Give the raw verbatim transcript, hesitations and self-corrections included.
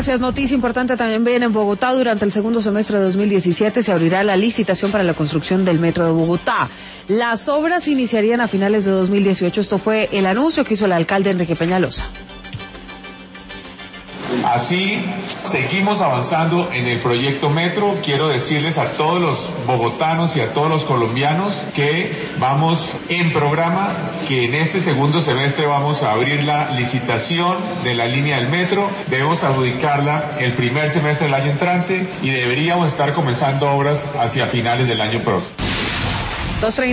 Gracias. Noticia importante también viene en Bogotá. Durante el segundo semestre de dos mil diecisiete se abrirá la licitación para la construcción del metro de Bogotá. Las obras iniciarían a finales de dos mil dieciocho. Esto fue el anuncio que hizo el alcalde Enrique Peñalosa. Así seguimos avanzando en el proyecto Metro. Quiero decirles a todos los bogotanos y a todos los colombianos que vamos en programa, que en este segundo semestre vamos a abrir la licitación de la línea del Metro. Debemos adjudicarla el primer semestre del año entrante y deberíamos estar comenzando obras hacia finales del año próximo.